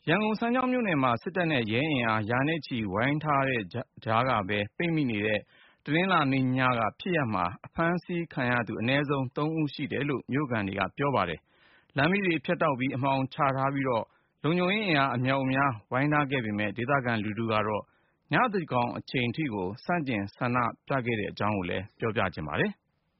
ရန်ကုန်စမ်းချောင်းမြို့နယ်မှာစစ်တပ်နဲ့ရဲအင်အားရာနဲ့ချီဝိုင်းထားတဲ့ကြားကပဲပိတ်မိနေတဲ့တနင်္လာနေ့ညကဖြစ်ရပ်မှာအဖမ်းဆီးခံရသူအနည်းဆုံး3ဦးရှိတယ်လို့မြို့ခံတွေကပြောပါတယ်။လမ်းမတွေဖြတ်တောက်ပြီးအမှောင်ချထားပြီးလုံခြုံရေးအင်အားအမြောက်အများဝိုင်းထားခဲ့ပေမဲ့ဒေသခံလူထုကတော့ညသန်းခေါင်အချိန်ထိကိုဆန့်ကျင်ဆန္ဒပြခဲ့တဲ့အကြောင်းကိုလည်းပြောပြချင်ပါတယ်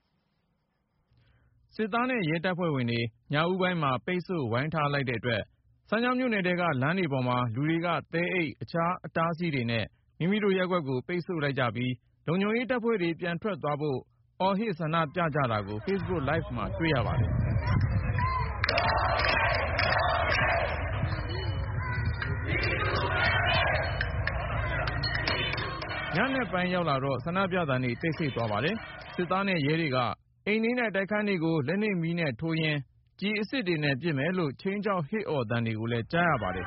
။စစ်သားနဲ့ရဲတပ်ဖွဲ့ဝင်တွေညဦးပိုင်းမှာပိတ်ဆို့ဝိုင်းထားလိုက်တဲ့အတွက်စမ်းချောင်းမြို့နယ်ထဲကလမ်းတွေပေါ်မှာလူတွေကသဲအိတ်အခြားအတားအဆီးတွေနဲ့မိမိတို့ရပ်ကွက်ကိုပိတ်ဆို့လိုက်ကြပြီးလုံခြုံရေးတပ်ဖွဲ့တွေပြန်ထွက်သွားဖို့အော်ဟစ်ဆန္ဒပြကြတာကို Facebook Live မှာတွေ့ရပါတယ်ညနေပိုင်းရောက်လာတော့ဆန္ဒပြသံတွေတိတ်ဆိတ်သွားပါတယ်စစ်သားနဲ့ရဲတွေကအိမ်နဲ့တိုက်ခန်းတွေကိုလက်နက်မီးနဲ့ထိုးရင်းကျည်အစစ်တွေနဲ့ပစ်မယ်လို့ချင်းချောက်ဟစ်အော်သံတွေကိုလည်းကြားရပါတယ်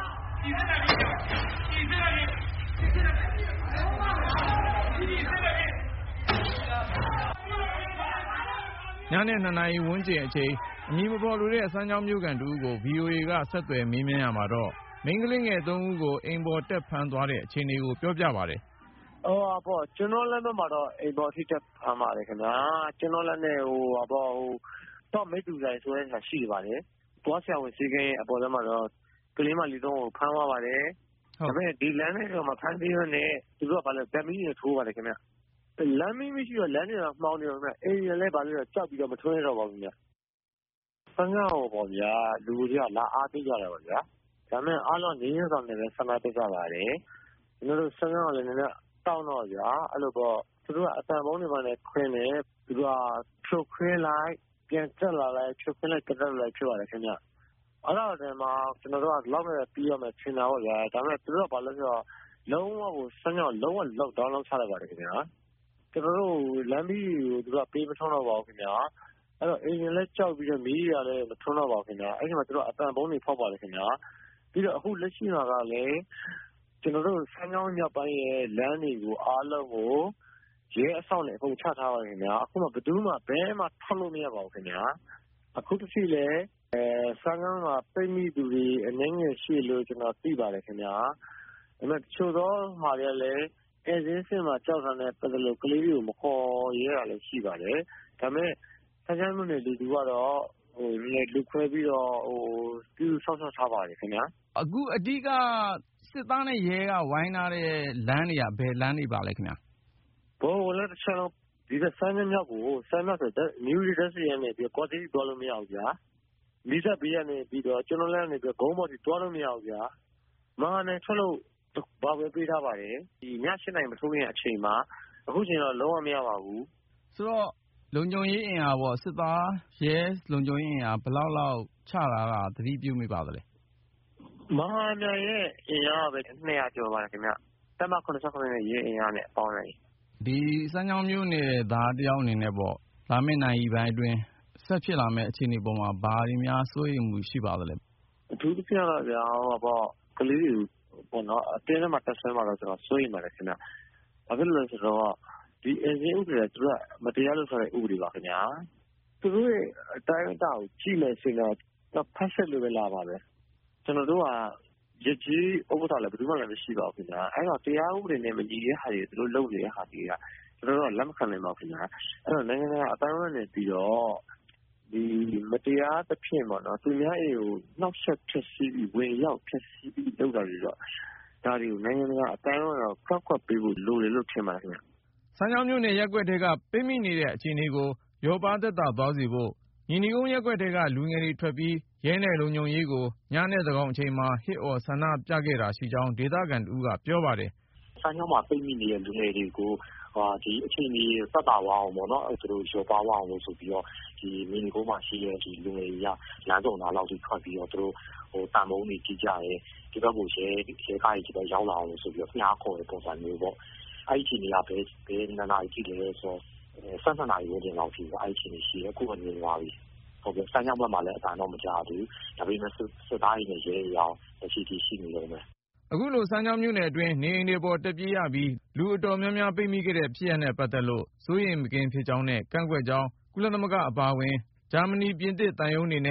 ညနေ2 နာရီဝန်းကျင်အချိန်အမည်မဖော်လိုတဲ့စမ်းချောင်းမြို့ခံတူကို VOA ကဆက်သွယ်မေးမြန်းရမှာတော့မိန်းကလေးငယ်3ဦးကိုအိမ်ပေါ်တက်ဖမ်းသွားတဲ့အခြေအနေကိုပြောပြပါတယ်ကျွန်တော်လည်းမှာတော့အိမ်ပေါ်ထိတက်ဖမ်းပါတယ်ခင်ဗျာကျွန်တော်လည်းနဲ့တော့မိတ်တူဆိုင်ဆိုတဲ့ဟာရှိပါတယ်သွားဆရာဝန်စီကင်းအပေါ်ထဲမှာတော့ကလေးမလေး3ကိုဖမ်းသွားပါတယ်ဒါပေမဲ့ဒီလမ်းနဲ့တော့မဖမ်းသေးဘူးနဲ့သူတို့ကဘာလဲဗက်မီးနဲ့ထိုးပါတယ်ခင်ဗျလမ်းမီးမရှိတော့လမ်းတွေတော့မှောင်နေတော့ခင်ဗျအိမ်တွေလည်းဘာလို့လဲကြောက်ပြီးတော့မထွင်းရတော့ပါဘူးခင်ဗျဆန်းကြောင်းပေါ့ဗျာလူတွေကလာအားပေးကြတယ်ပေါ့ဗျာဒါပေမဲ့အားလုံးငြင်းရဆောင်နေတယ်ဆန္ဒပြကြပါတယ်ကျွန်တော်တို့ဆန်းကြောင်းလည်းနည်းနည်းတောင်းတော့ဗျာအဲ့လိုပေါ့သူတို့ကအတန်ပုံးတွေပါနဲ့ခွင်းနေသူတို့ကဖြုတ်ခွင်းလိုက်ပြန်တက်လာလိုက်ဖြုတ်ခွင်းလိုက်တက်လာလိုက်ဖြစ်ပါတယ်ခင်ဗျအဲ့တော့ဒီမှာကျွန်တော်တို့ကလောက်နဲ့ပြီးရမယ်ထင်တာပေါ့ဗျာဒါပေမဲ့သူတို့ကဘာလို့ဆိုတော့လုံးဝကိုဆန်းကြောင်းလုံးဝလောက်ဒေါင်းလောက်ချလိုက်ပါတယ်ခင်ဗျာကျွန်တော်တို့လမ်းပြီးကိုသူတို့ကပေးမထုံးတော့ပါဘူးခင်ဗျာအဲ့တော့အင်ဂျင်လည်းကြောက်ပြီးတော့မီးရလည်းမထုံးတော့ပါဘူးခင်ဗျာအဲ့ဒီမှာသူတို့အတန်ပုံးတွေဖောက်ပါတယ်ခင်ဗျာပြီးတော့အခုလက်ရှိမှာကလည်းကျွန်တော်တို့ဆန်းချောင်းမြောက်ပိုင်းရဲ့လမ်းတွေကိုအားလုံးကိုရဲအဆောင်နဲ့အကုန်ချထားပါခင်ဗျာအခုမှဘယ်သူမှဘဲမှထွက်လို့မရပါဘူးခင်ဗျာအခုတည်းလည်းဆန်းချောင်းမှာပိတ်မိသူတွေအနေငယ်ရှိလို့ကျွန်တော်သိပါတယ်ခင်ဗျာဒါပေမဲ့ချို့သောမှာလည်းအဲစင်းစင်မှာကြောက်တာနဲ့ပတ်သက်လို့ကလေးတွေကိုမခေါ်ရဲတာလည်းရှိပါတယ်ဒါပေမဲ့ဆန်းချောင်းမြို့နယ်လူတွေကတော့လူခွဲပြီးတော့ပြုဆောက်ရှောက်ထားပါတယ်ခင်ဗျာအခုအဓိကစစ်သားနဲ့ရဲကဝိုင်းထားတဲ့လမ်းတွေကဘယ်လမ်းတွေပါလဲခင်ဗျာဘောလည်းတစ်ချက်လုံးဒီဆန်းချောင်းမြောက်ကိုဆန်းမြောက်ဆိုတဲ့ New Leadership ရဲ့နဲ့ပြီးကော်တီသွားလို့မရဘူးဗျာမိသက်ပေးရနေပြီးတော့ကျွန်တော်လည်းနေပြီးဂုံးပေါ်တီသွားလို့မရဘူးဗျာမဟာနဲ့ထွက်လို့ဘာပဲပေးထားပါတယ်ဒီည7 နာရီမထိုးခင်အချိန်မှာအခုချိန်တော့လုံးဝမရပါဘူးဆိုတော့လုံခြုံရေးအင်အားပေါ့စစ်သားရဲလုံခြုံရေးအင်အားဘယ်လောက်ချတာကသတိပြုမိပါသလဲမဟာမြိုင်ရဲ့အင်အားပဲ200ကျော်ပါတယ်ခင်ဗျတက်မ89ရဲ့ရဲအင်အားနဲ့ပေါင်းလိုက်ဒီစမ်းချောင်းမျိုးနယ်သားတယောက်အနေနဲ့ပေါ့လာမယ့်နိုင်ရီပိုင်းအတွင်းဆက်ဖြစ်လာမယ့်အခြေအနေပေါ်မှာဘာတွေများစိုးရိမ်မှုရှိပါသလဲအထူးသဖြင့်တော့ဗျာပေါ့ကလေးတွေပေါ့နော်အတင်းထဲမှာတက်ဆွဲမှာတော့ကျွန်တော်စိုးရိမ်ပါတယ်ခင်ဗျဘာဖြစ်လို့လဲဆိုတော့ဒီအင်ဂျင်ဥပဒေကသူကမတရားလို့ဆိုတဲ့ဥပဒေပါခင်ဗျာသူတို့ရဲ့အတိုင်းအတာကိုကြည့်မယ်ဆိုတော့ဖက်ဆက်လို့ပဲလာပါပဲကျွန်တော်တို့ကရကြီးဥပဒေလည်းဘယ်သူမှလည်းမရှိပါဘူးခင်ဗျာအဲ့တော့တရားဥပဒေနဲ့မညီတဲ့ဟာတွေသူတို့လုပ်နေတဲ့ဟာတွေကကျွန်တော်တို့ကလက်မခံနိုင်ပါဘူးခင်ဗျာအဲ့တော့နိုင်ငံတကာအတိုင်းအတာနဲ့ပြီးတော့ဒီမတရားသဖြင့်ပေါ့နော်သူများအိမ်ကိုနှောက်ယှက်ဖြစ်စီပြီးဝင်ရောက်ဖြစ်စီပြီးလုပ်တာတွေတော့ဒါတွေကိုနိုင်ငံတကာအတိုင်းအတာတော့ခွက်ပေးဖို့လိုတယ်လို့ထင်ပါတယ်ခင်ဗျစမ်းချောင်းမြို့နယ်ရက်ကွက်တွေကပိတ်မိနေတဲ့အခြေအနေကိုရောပါသက်သာသွားစေဖို့ညီနီကုန်းရက်ကွက်တွေကလူငယ်တွေထွက်ပြီးရဲနဲ့လုံခြုံရေးကိုညနေသန်းခေါင်အချိန်မှာဟစ်အော်ဆန္ဒပြခဲ့တာရှိကြောင်းဒေသခံတူကပြောပါတယ်စမ်းချောင်းမှာပိတ်မိနေတဲ့လူငယ်တွေကိုဒီအချိန်ကြီးသက်သာသွားအောင်ပေါ့နော်သူတို့ရောပါသွားအောင်လို့ဆိုပြီးတော့ဒီညီနီကုန်းမှာရှိတဲ့ဒီလူငယ်တွေကလမ်းစုံသားလောက်ထိထွက်ပြီးတော့သူတို့တန်မုံတွေကြီးကြတယ်ဒီဘက်ကိုရဲကားကြီးပဲရောက်လာအောင်လို့ဆိုပြီးတော့ညှားခေါ်တဲ့ပုံစံမျိုးပေါ့အဲ့ဒီအချိန်ကဘယ်နှစ်နာရီကြည့်လဲဆိုတော့12 နာရီဝန်းကျင်လောက်ရှိတယ်အဲ့ဒီအချိန်ရှိတယ်အခုကနေသွားပြီဟုတ်ကဲ့စမ်းချောင်းဘက်မှာလည်းအတန်တော့မကြားဘူးဒါပေမဲ့စစ်သားတွေနဲ့ရဲတွေအောင်ရှိနေလို့မယ်အခုလိုစမ်းချောင်းမြို့နယ်အတွင်းနေအိမ်တွေပေါ်တက်ပြေးရပြီးလူအတော်များများပိတ်မိခဲ့တဲ့ဖြစ်ရပ်နဲ့ပတ်သက်လို့စိုးရိမ်မကင်းဖြစ်ကြောင်းနဲ့ကန့်ကွက်ကြောင်းကုလသမဂ္ဂအပါအဝင်ဂျာမနီပြင်သစ်တန်ယုံတွေနဲ့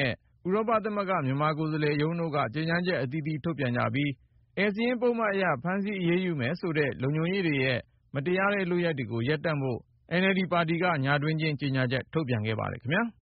ဥရောပသမဂ္ဂမြန်မာကိုယ်စားလှယ်ရုံးတို့ကကြေညာချက်အသီးသီးထုတ်ပြန်ကြပြီး ဧည့်စာရင်းပုဒ်မအရဖမ်းဆီးအရေးယူမယ်ဆိုတဲ့လုံခြုံရေးတွေရဲ့မတရားတဲ့လုပ်ရပ်တွေကိုရပ်တန့်ဖို့ NLD ပါတီကညတွင်းချင်းကြေညာချက်ထုတ်ပြန်ခဲ့ပါတယ်ခင်ဗျာ။